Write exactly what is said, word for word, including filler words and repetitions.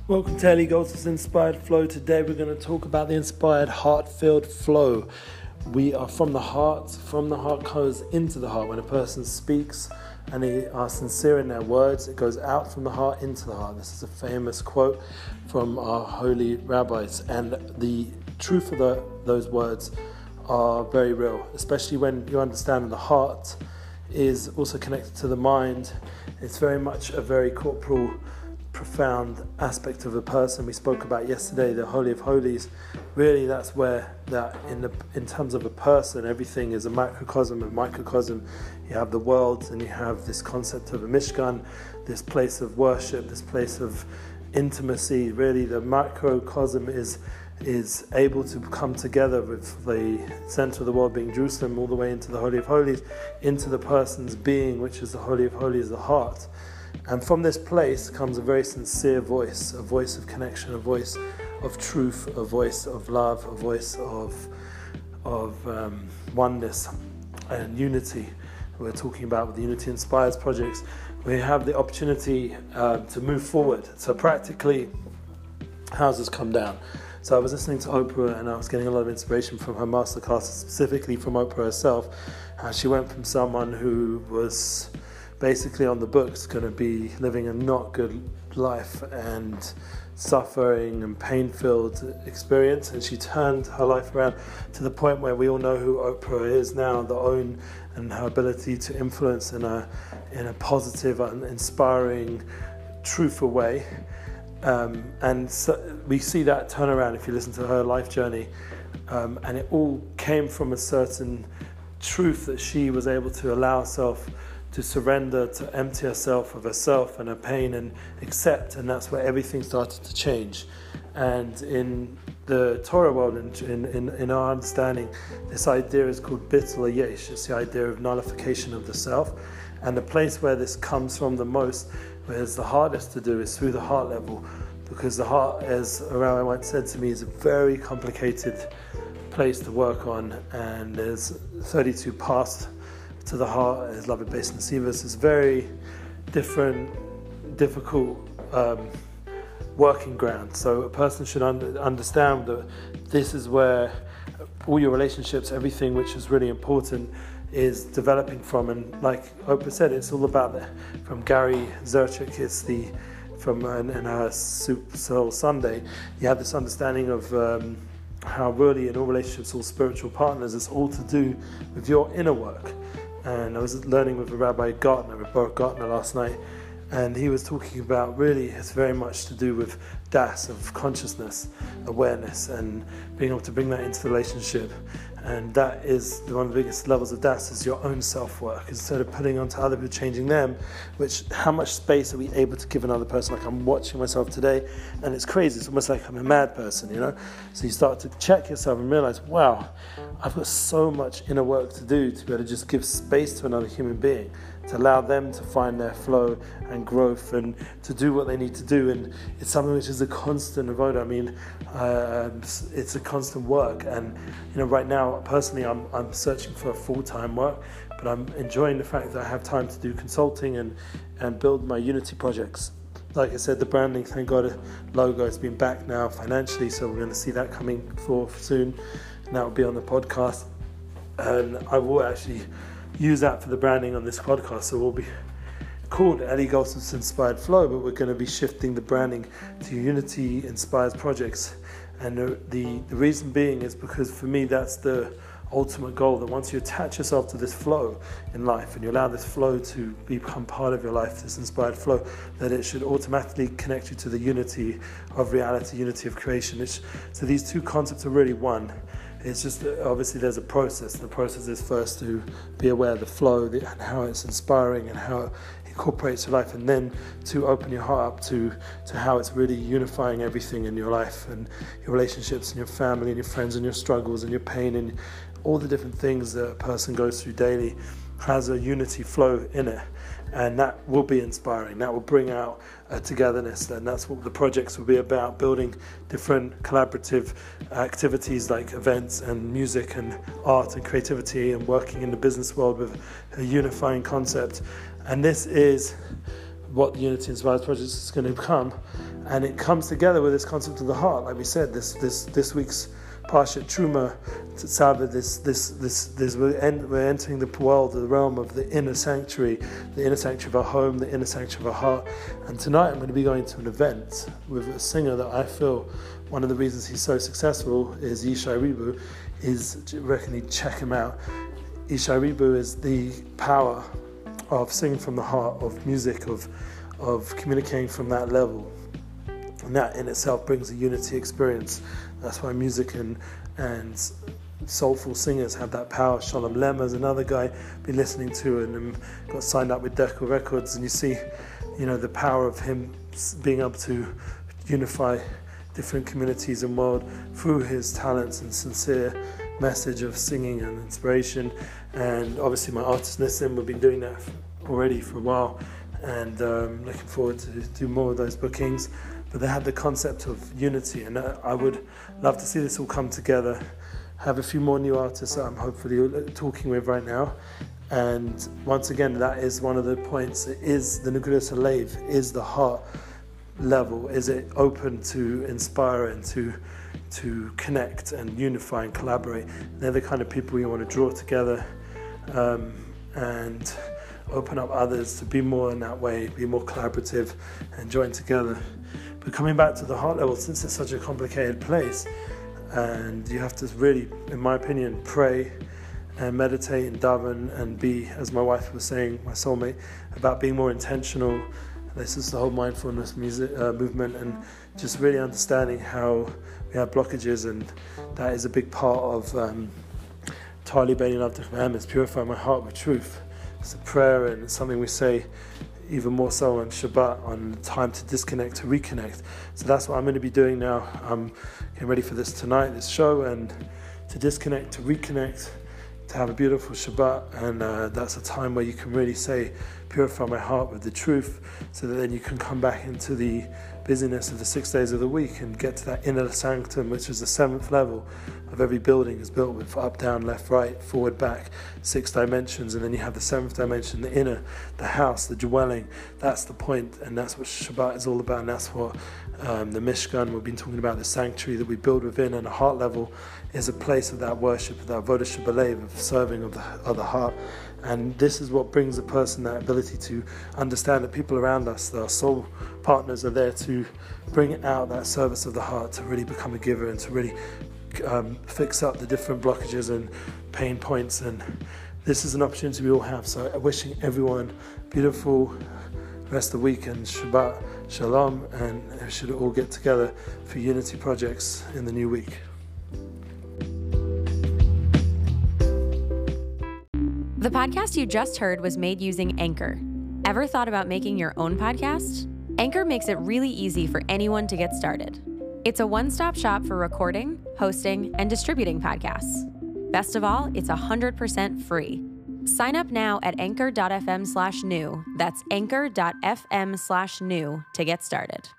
Welcome to Ellie Goldsmith's Inspired Flow. Today we're going to talk about the inspired heart-filled flow. We are from the heart, from the heart goes into the heart. When a person speaks and they are sincere in their words, it goes out from the heart into the heart. This is a famous quote from our holy rabbis, and the truth of the, those words are very real, especially when you understand that the heart is also connected to the mind. It's very much a very corporal, profound aspect of a person. We spoke about yesterday the Holy of Holies. Really, that's where that in the in terms of a person, everything is a macrocosm, a microcosm. You have the world, and you have this concept of a Mishkan, this place of worship, this place of intimacy. Really, the macrocosm is is able to come together with the center of the world being Jerusalem, all the way into the Holy of Holies, into the person's being, which is the Holy of Holies, the heart. And from this place comes a very sincere voice, a voice of connection, a voice of truth, a voice of love, a voice of of um, oneness and unity. We're talking about with the Unity Inspires projects. We have the opportunity uh, to move forward. So practically, houses come down. So I was listening to Oprah, and I was getting a lot of inspiration from her masterclasses, specifically from Oprah herself. How she went from someone who was basically on the books going to be living a not good life and suffering and pain-filled experience, and she turned her life around to the point where we all know who Oprah is now, the own, and her ability to influence in a in a positive and inspiring, truthful way. Um, and so we see that turnaround if you listen to her life journey, um, and it all came from a certain truth that she was able to allow herself to surrender, to empty herself of herself and her pain and accept, and that's where everything started to change. And in the Torah world, in, in, in our understanding, this idea is called bittul yesh. It's the idea of nullification of the self, and the place where this comes from the most, where it's the hardest to do, is through the heart level, because the heart, as Rabbi once said to me, is a very complicated place to work on, and there's thirty-two paths to the heart, as Loved Beis Nesivos. It's very different, difficult um, working ground. So a person should un- understand that this is where all your relationships, everything which is really important, is developing from. And like Oprah said, it's all about the, from Gary Zurchik, it's the from uh, in her Super Soul Sunday, you have this understanding of um, how really in all relationships, all spiritual partners, it's all to do with your inner work. And I was learning with a Rabbi Gartner, with Baruch Gartner last night, and he was talking about really it's very much to do with das, of consciousness, awareness, and being able to bring that into the relationship. And that is one of the biggest levels of das, is your own self-work. Instead of putting onto other people, changing them, which how much space are we able to give another person? Like I'm watching myself today, and it's crazy. It's almost like I'm a mad person, you know? So you start to check yourself and realize, wow, I've got so much inner work to do to be able to just give space to another human being, to allow them to find their flow and growth and to do what they need to do. And it's something which is a constant avoda. I mean, uh, it's a constant work. And you know, right now, personally, I'm I'm searching for full-time work, but I'm enjoying the fact that I have time to do consulting and, and build my Unity projects. Like I said, the branding, thank God, logo has been back now financially, so we're going to see that coming forth soon. And that will be on the podcast. And I will actually use that for the branding on this podcast. So we'll be called Ellie Goldsmith's Inspired Flow, but we're going to be shifting the branding to Unity Inspires projects. And the, the the reason being is because for me that's the ultimate goal, that once you attach yourself to this flow in life and you allow this flow to become part of your life, this inspired flow, that it should automatically connect you to the unity of reality, unity of creation. It's, so these two concepts are really one. It's just that obviously there's a process. The process is first to be aware of the flow the, and how it's inspiring and how it incorporates your life, and then to open your heart up to, to how it's really unifying everything in your life and your relationships and your family and your friends and your struggles and your pain and all the different things that a person goes through daily has a unity flow in it. And that will be inspiring. That will bring out a togetherness, and that's what the projects will be about, building different collaborative activities like events and music and art and creativity, and working in the business world with a unifying concept. And this is what the Unity Inspired Project is going to become. And it comes together with this concept of the heart. Like we said, this this this week's Parshat Truma, Tzava, this this this this we're, en- we're entering the world, the realm of the inner sanctuary, the inner sanctuary of our home, the inner sanctuary of our heart. And tonight I'm going to be going to an event with a singer that I feel one of the reasons he's so successful is Yishai Ribu. Is I reckon you check him out. Yishai Ribu is the power of singing from the heart, of music, of of communicating from that level. And that in itself brings a unity experience. That's why music and and soulful singers have that power. Shalom Lema is another guy I've been listening to and um, got signed up with Decca Records. And you see, you know, the power of him being able to unify different communities and world through his talents and sincere message of singing and inspiration. And obviously my artist Nissim, we've been doing that already for a while, and um, looking forward to do more of those bookings. But they had the concept of unity, and I would love to see this all come together. Have a few more new artists that I'm hopefully talking with right now. And once again, that is one of the points. It is the Nukudas Halev, is the heart level. Is it open to inspire and to to connect and unify and collaborate? And they're the kind of people you want to draw together um, and open up others to be more in that way, be more collaborative and join together. But coming back to the heart level, since it's such a complicated place, and you have to really, in my opinion, pray and meditate and daven and be, as my wife was saying, my soulmate, about being more intentional. This is the whole mindfulness music uh, movement, and just really understanding how we have blockages, and that is a big part of um, Tali Bein Love to Commandments, purify my heart with truth. It's a prayer, and it's something we say even more so on Shabbat, on time to disconnect, to reconnect. So that's what I'm going to be doing now. I'm getting ready for this tonight, this show, and to disconnect, to reconnect, to have a beautiful Shabbat. And uh, that's a time where you can really say, purify my heart with the truth, so that then you can come back into the busyness of the six days of the week and get to that inner sanctum, which is the seventh level of every building is built with up, down, left, right, forward, back, six dimensions. And then you have the seventh dimension, the inner, the house, the dwelling. That's the point, and that's what Shabbat is all about. And that's what um, the Mishkan, we've been talking about, the sanctuary that we build within, and a heart level is a place of that worship, of that Vodah Shabalev, of serving of the, of the heart. And this is what brings a person that ability to understand that people around us, our soul partners, are there to bring out that service of the heart, to really become a giver and to really um, fix up the different blockages and pain points. And this is an opportunity we all have. So wishing everyone beautiful rest of the week and Shabbat Shalom, and we should all get together for unity projects in the new week. The podcast you just heard was made using Anchor. Ever thought about making your own podcast? Anchor makes it really easy for anyone to get started. It's a one-stop shop for recording, hosting, and distributing podcasts. Best of all, it's one hundred percent free. Sign up now at anchor.fm slash new. That's anchor.fm slash new to get started.